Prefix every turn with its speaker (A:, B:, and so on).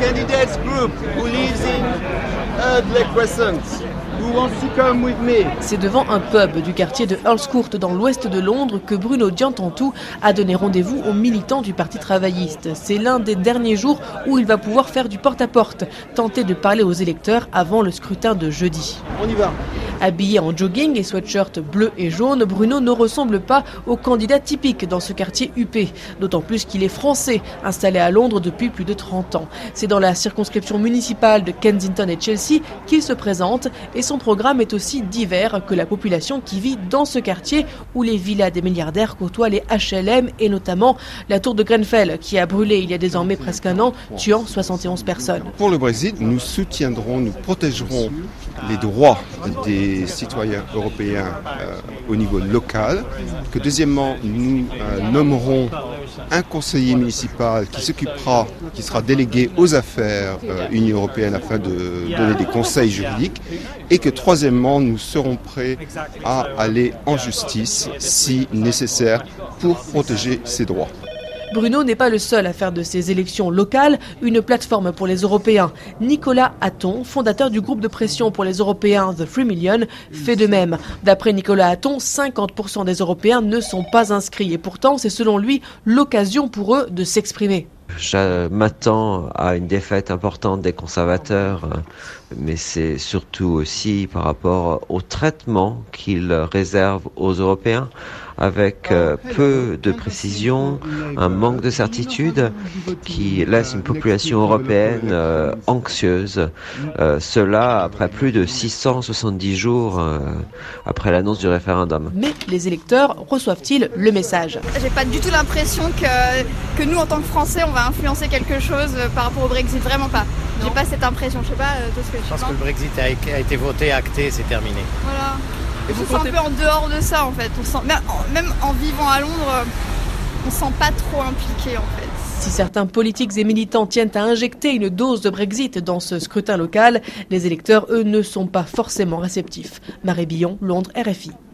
A: candidates group who lives in Eardley Crescent. Who wants to come with me?
B: C'est devant un pub du quartier de Earls Court dans l'ouest de Londres que Bruno Diantantou a donné rendez-vous aux militants du Parti travailliste. C'est l'un des derniers jours où il va pouvoir faire du porte-à-porte, tenter de parler aux électeurs avant le scrutin de jeudi.
A: On y va.
B: Habillé en jogging et sweatshirt bleu et jaune, Bruno ne ressemble pas au candidat typique dans ce quartier huppé. D'autant plus qu'il est français, installé à Londres depuis plus de 30 ans. C'est dans la circonscription municipale de Kensington et Chelsea qu'il se présente et son programme est aussi divers que la population qui vit dans ce quartier où les villas des milliardaires côtoient les HLM et notamment la tour de Grenfell qui a brûlé il y a désormais presque un an, tuant 71 personnes.
C: Pour le Brexit, nous soutiendrons, nous protégerons les droits des citoyens européens au niveau local. Que deuxièmement, nous nommerons un conseiller municipal qui sera délégué aux affaires Union européenne afin de donner des conseils juridiques. Et que troisièmement, nous serons prêts à aller en justice si nécessaire pour protéger ces droits.
B: Bruno n'est pas le seul à faire de ces élections locales une plateforme pour les Européens. Nicolas Hatton, fondateur du groupe de pression pour les Européens The 3 Million, fait de même. D'après Nicolas Hatton, 50% des Européens ne sont pas inscrits et pourtant c'est selon lui l'occasion pour eux de s'exprimer.
D: Je m'attends à une défaite importante des conservateurs, mais c'est surtout aussi par rapport au traitement qu'ils réservent aux Européens, avec peu de précision, un manque de certitude qui laisse une population européenne anxieuse. Cela après plus de 670 jours après l'annonce du référendum.
B: Mais les électeurs reçoivent-ils le message?
E: J'ai pas du tout l'impression que nous, en tant que Français, on va influencer quelque chose par rapport au Brexit. Vraiment pas. J'ai pas cette impression. Je sais pas tout ce que tu penses.
F: Je pense que le Brexit a été voté, acté, c'est terminé.
E: Voilà. Et je suis un peu en dehors de ça en fait. Même en vivant à Londres, on se sent pas trop impliqué en fait.
B: Si certains politiques et militants tiennent à injecter une dose de Brexit dans ce scrutin local, les électeurs, eux, ne sont pas forcément réceptifs. Marie Billon, Londres, RFI.